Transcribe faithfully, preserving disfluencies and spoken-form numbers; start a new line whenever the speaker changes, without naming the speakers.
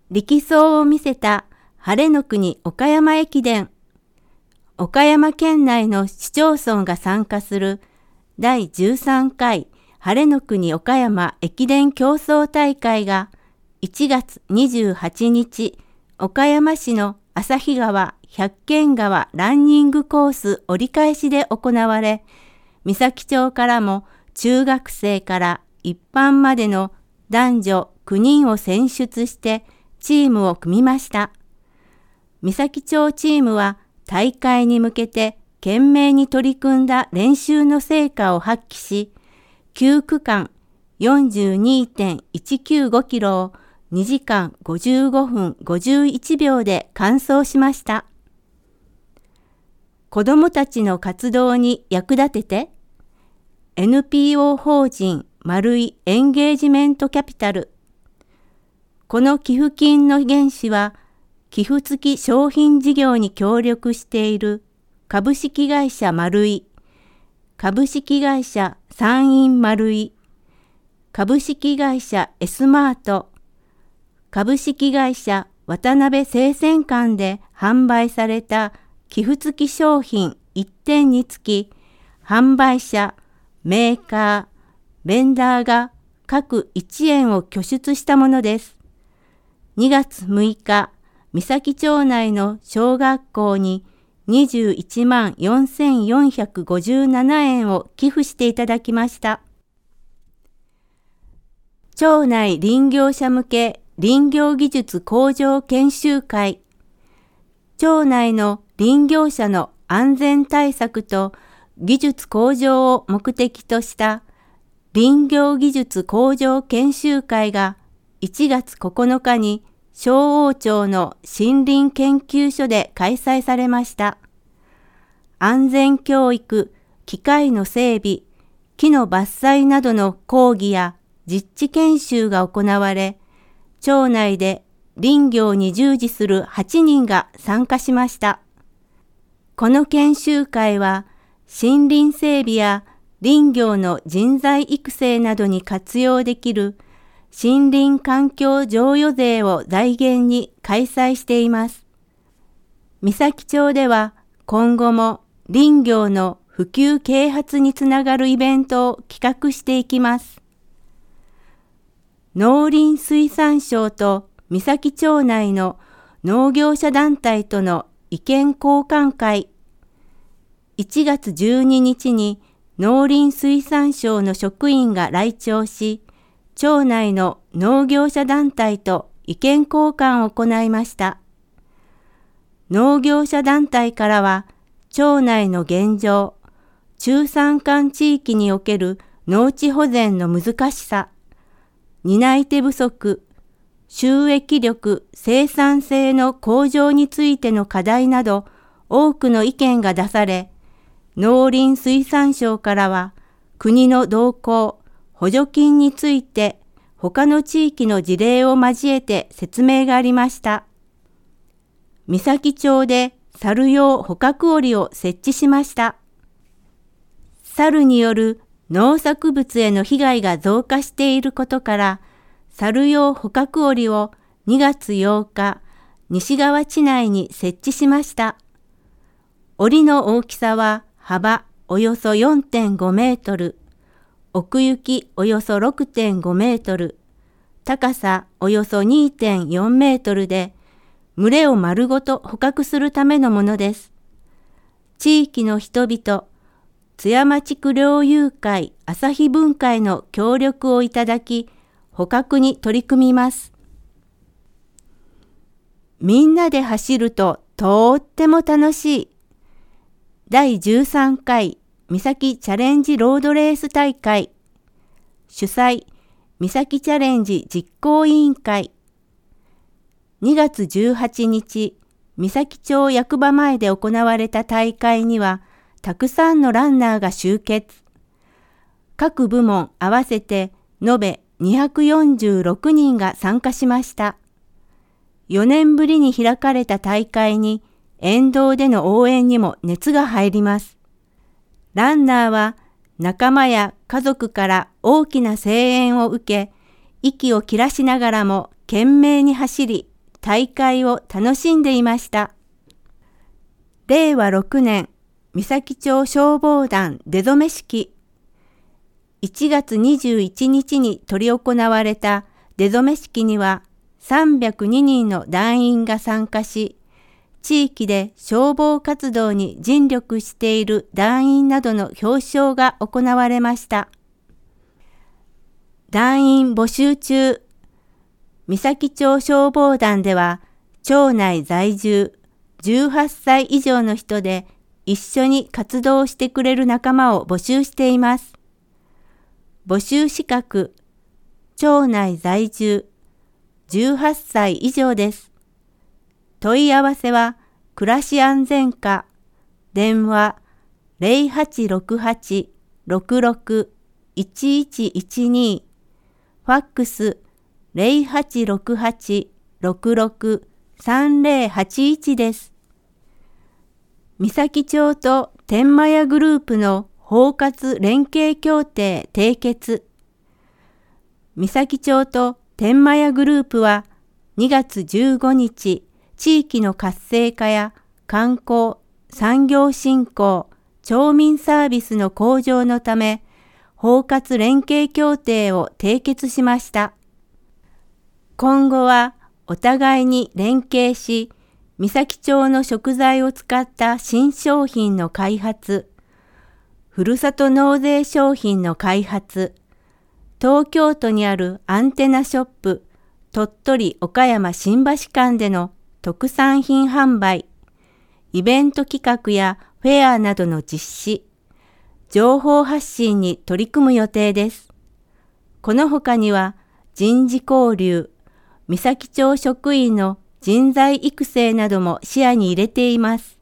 力走を見せた晴れの国岡山駅伝。岡山県内の市町村が参加するだいじゅうさんかい晴れの国岡山駅伝競走大会がいちがつにじゅうはちにち、岡山市の旭川百間川ランニングコース折り返しで行われ、三崎町からも中学生から一般までの男女きゅうにんを選出してチームを組みました。三崎町チームは大会に向けて懸命に取り組んだ練習の成果を発揮し、きゅうくかん よんじゅうにてんいちきゅうごキロをにじかんごじゅうごふんごじゅういちびょうで完走しました。子どもたちの活動に役立てて、エヌピーオー 法人丸いエンゲージメントキャピタル。この寄付金の原資は、寄付付き商品事業に協力している株式会社丸い、株式会社山陰丸い、株式会社エスマート、株式会社渡辺生鮮館で販売された寄付付き商品いってんにつき、販売者、メーカー、ベンダーが各いちえんを拠出したものです。にがつむいか、三崎町内の小学校ににじゅういちまんよんせんよんひゃくごじゅうななえんを寄付していただきました。町内林業者向け林業技術向上研修会。町内の林業者の安全対策と技術向上を目的とした林業技術向上研修会がいちがつここのかに昭王町の森林研究所で開催されました。安全教育、機械の整備、木の伐採などの講義や実地研修が行われ、町内で林業に従事するはちにんが参加しました。この研修会は、森林整備や林業の人材育成などに活用できる森林環境譲与税を財源に開催しています。三崎町では今後も林業の普及啓発につながるイベントを企画していきます。農林水産省と三崎町内の農業者団体との意見交換会。いちがつじゅうににちに農林水産省の職員が来庁し、町内の農業者団体と意見交換を行いました。農業者団体からは、町内の現状、中山間地域における農地保全の難しさ、担い手不足、収益力、生産性の向上についての課題など、多くの意見が出され、農林水産省からは、国の動向、補助金について他の地域の事例を交えて説明がありました。三崎町で猿用捕獲檻を設置しました。猿による農作物への被害が増加していることから、猿用捕獲檻をにがつようか、西川地内に設置しました。檻の大きさは幅およそ よんてんごメートル、奥行きおよそ ろくてんごメートル、高さおよそ にてんよんメートルで、群れを丸ごと捕獲するためのものです。地域の人々、津山地区猟友会朝日分会の協力をいただき、捕獲に取り組みます。みんなで走るととっても楽しい。だいじゅうさんかい三崎チャレンジロードレース大会。主催、三崎チャレンジ実行委員会。にがつじゅうはちにち、三崎町役場前で行われた大会には、たくさんのランナーが集結。各部門合わせて延べにひゃくよんじゅうろくにんが参加しました。よねんぶりに開かれた大会に、沿道での応援にも熱が入ります。ランナーは仲間や家族から大きな声援を受け、息を切らしながらも懸命に走り、 大会を楽しんでいました。れいわろくねん、三崎町消防団出初め式。いちがつにじゅういちにちに執り行われた出初め式にはさんびゃくににんの団員が参加し、地域で消防活動に尽力している団員などの表彰が行われました。団員募集中。三崎町消防団では、町内在住じゅうはっさい以上の人で一緒に活動してくれる仲間を募集しています。募集資格、町内在住じゅうはっさい以上です。問い合わせは、暮らし安全課、電話 ゼロはちろくはち ろくろく いちいちいちに、ファックス ゼロはちろくはち ろくろく さんぜろはちいち です。三崎町と天満屋グループの包括連携協定締結。三崎町と天満屋グループはにがつじゅうごにち、地域の活性化や観光、産業振興、町民サービスの向上のため、包括連携協定を締結しました。今後はお互いに連携し、三崎町の食材を使った新商品の開発、ふるさと納税商品の開発、東京都にあるアンテナショップ、鳥取岡山新橋間での特産品販売、イベント企画やフェアなどの実施、情報発信に取り組む予定です。この他には人事交流、三崎町職員の人材育成なども視野に入れています。